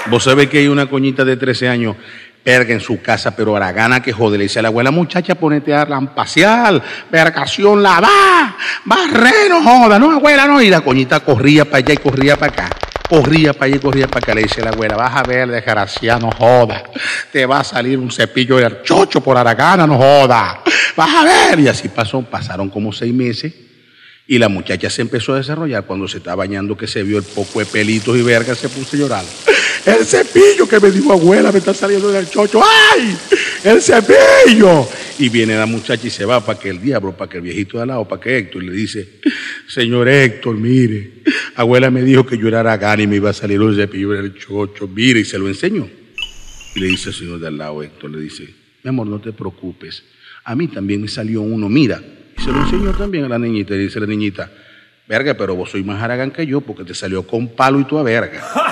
Vos sabés que hay una coñita de 13 años, verga, en su casa, pero haragana que jode. Le dice a la abuela, muchacha, ponete a lampasear, vergación, lavar, barrer, no joda, no, abuela, no. Y la coñita corría para allá y corría para acá. Corría para allá y corría para acá. Le dice a la abuela, vas a ver, desgraciado, no joda. Te va a salir un cepillo de chocho por haragana, no joda. Vas a ver. Y así pasaron como 6 meses. Y la muchacha se empezó a desarrollar. Cuando se está bañando, que se vio el poco de pelitos y verga, se puso a llorar. El cepillo que me dijo abuela me está saliendo del chocho. ¡Ay! ¡El cepillo! Y viene la muchacha y se va para que el diablo, para que el viejito de al lado, para que Héctor le dice, señor Héctor, mire, abuela me dijo que yo era haragana y me iba a salir un cepillo del chocho. Mire, y se lo enseñó. Y le dice al señor de al lado, Héctor, le dice, mi amor, no te preocupes. A mí también me salió uno, mira. Y se lo enseñó también a la niñita. Y dice la niñita, verga, pero vos sois más haragán que yo porque te salió con palo y tu verga.